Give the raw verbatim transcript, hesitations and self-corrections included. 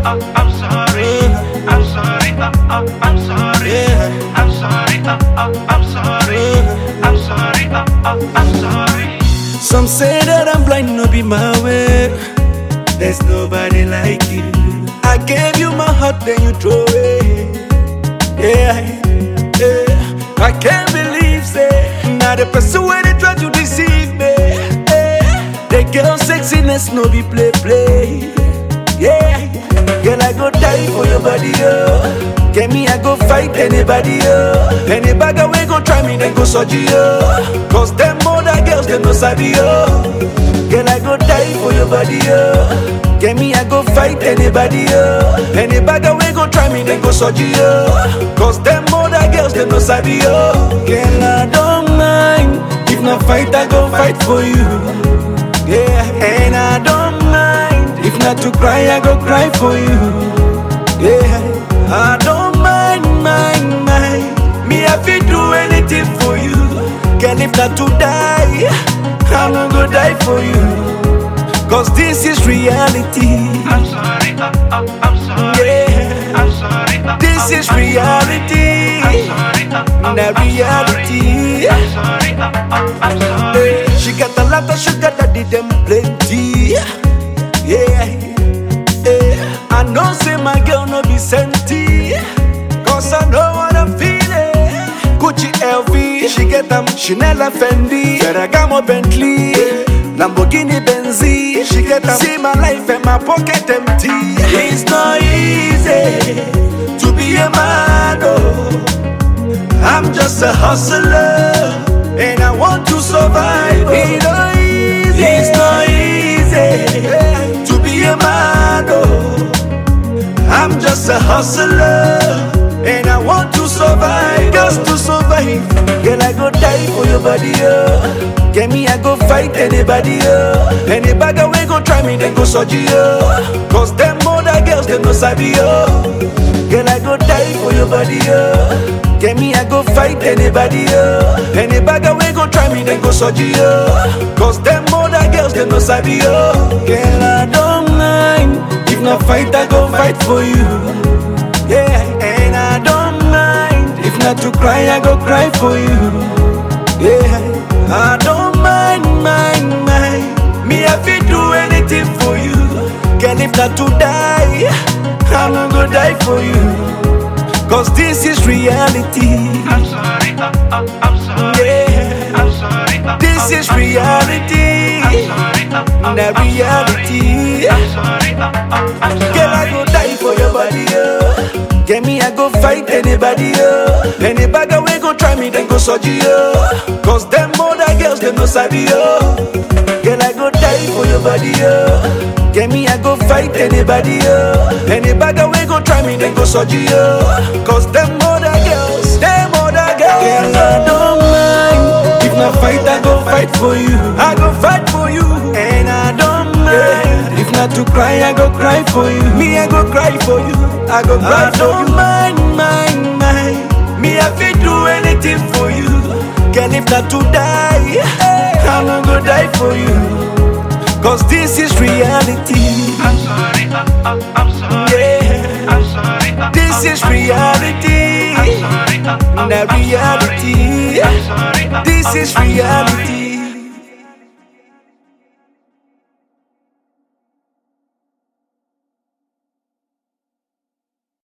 uh, I'm sorry. I'm sorry. Uh, uh, I'm sorry. Yeah. I'm sorry. Uh, uh, I'm sorry. I'm sorry. Uh, uh, I'm sorry. Some say that I'm blind, no be my way. There's nobody like you. I gave you my heart, then you throw away. Yeah, yeah. I can't believe, say, now the person where they try to deceive me. Yeah. The girl sexiness, no be play, play. Yeah, girl, I go die for your body, oh. Get me, I go fight anybody, oh. Anybody we go try me, then go surgery, oh. Cause them other girls, they no sabi, oh. Girl, I go die for your body, oh. Get me, I go fight anybody, oh. Anybody we go try me, then go surgery, oh. Cause them other girls, they no sabi, oh. Girl, I don't mind. If not fight, I go fight for you. Yeah, and I don't mind. If not to cry, I go cry for you. Yeah, I don't mind, mind, mind. Me, I feel do anything for you. Girl, if not to die, I'm not gonna die for you. Cause this is reality. I'm sorry. Uh, uh, I'm sorry. Yeah, I'm sorry. Uh, this is reality. I'm sorry. Uh, uh, The reality. I'm sorry. Uh, uh, I'm sorry. Hey, she got a lot of sugar that did them plenty. Yeah, yeah. I know say my girl no be senti. Cause I know what I'm feeling. Gucci L V, she get them Chanel and Fendi, Ferragamo Bentley, Lamborghini Benzi. She get them. See my life and my pocket empty. It's not easy to be a man, oh. I'm just a hustler, and I want to survive. It's not easy, it's not easy to be a man, oh. I'm just a hustler, and I want to survive. Just to survive. Girl, I go die for your body, oh. Get me, I go fight anybody, oh. Anybody we go try me, then go surgery, oh. Cause them other girls, they no sabi, oh. Girl, I go die for your body, oh. Get me, I go fight anybody, oh. Anybody we go try me, then go surgery, oh. Cause them other girls, they no sabi, oh. Girl, I don't mind. If not fight, I go fight for you. Yeah, and I don't mind. If not to cry, I go cry for you. Yeah, I don't mind, mind, mind. Me, I feel do anything for you. Girl, if not to die, I'm not gonna die for you. Cause this is reality. I'm sorry. Uh, uh, I'm sorry. Yeah, I'm sorry. Uh, this is reality. I'm sorry. Uh, uh, The reality. I'm sorry. Uh, uh, I'm sorry. Girl, I go die for your body, oh. Get me, I go fight anybody, oh. Anybody we go try me, then go surgery, oh. Cause them other girls, they no sabi, oh. Girl, I go die for your body, oh. Get me, I go fight anybody, oh. Anybody we go try me, then go surgery, oh. Cause them other girls, them other girls. Girl, I don't mind. If not fight, I go fight for you. I go fight for you. And I don't mind. If not to cry, I go cry for you. Me, I go cry for you. I go cry I for you. Mind, mind, mind. Me, I feel do anything for you. Girl, if not to die, I'm not gonna die for you. Cause this is reality. I'm sorry. Uh, uh, I'm sorry. Yeah, I'm sorry. Uh, this is reality. I'm sorry. Uh, uh, The reality. I'm sorry. Uh, This is reality.